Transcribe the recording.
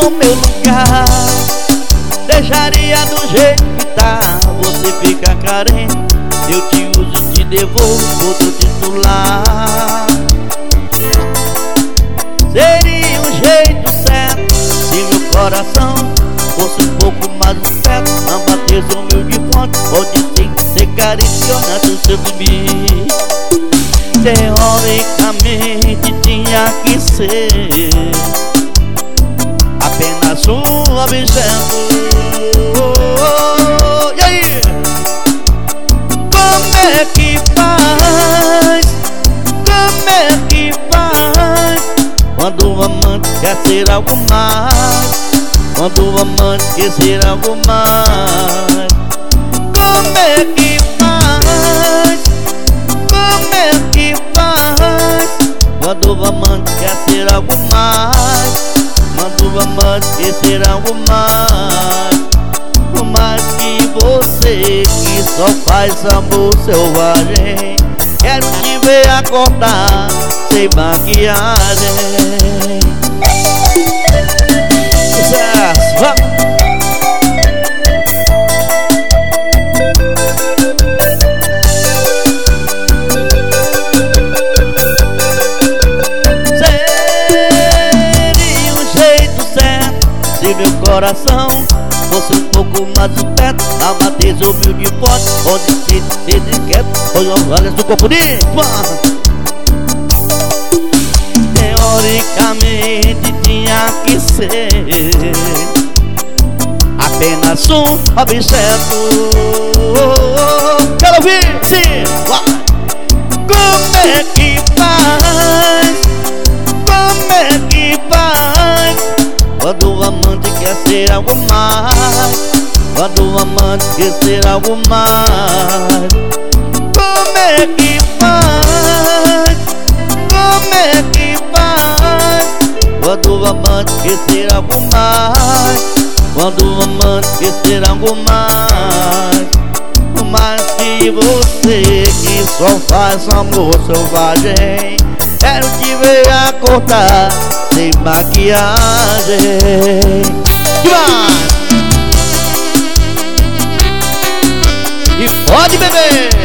no meu lugar. Deixaria do jeito que tá, você fica carente. Eu te uso, te devolvo outro titular. Seria um jeito certo se meu coração fosse um pouco mais esperto. Não batesse o meu de fonte, pode sim ser cariciona do seu bebê. Teoricamente tinha que ser apenas um objeto. E aí? Como é que faz? Como é que faz? Quando o amante quer ser algo mais. Quando o amante quer ser algo mais. Como é que faz? Como é que faz? Quando o amante quer ser algo mais. Quando o amante quer ser algo mais. Mais que você que só faz amor selvagem. Quero te ver acordar sem maquiagem. Sucesso! Seria um jeito certo se meu coração fosse um pouco mais esperto. A matriz humilde e forte, onde se quieto, foi os olhos do corpo de teoricamente tinha que ser apenas um objeto. Quero ouvir, sim! Como é que faz? Como é que faz? Quando o amante quer ser algo mais. Quando o amante quer ser algo mais. Como é que faz? Como é que faz? Quando o amante quer ser algo mais. Quando o amante quer ser algo mais. Mais que você que só faz amor selvagem. Quero te ver acordar sem maquiagem. Demais! E pode beber!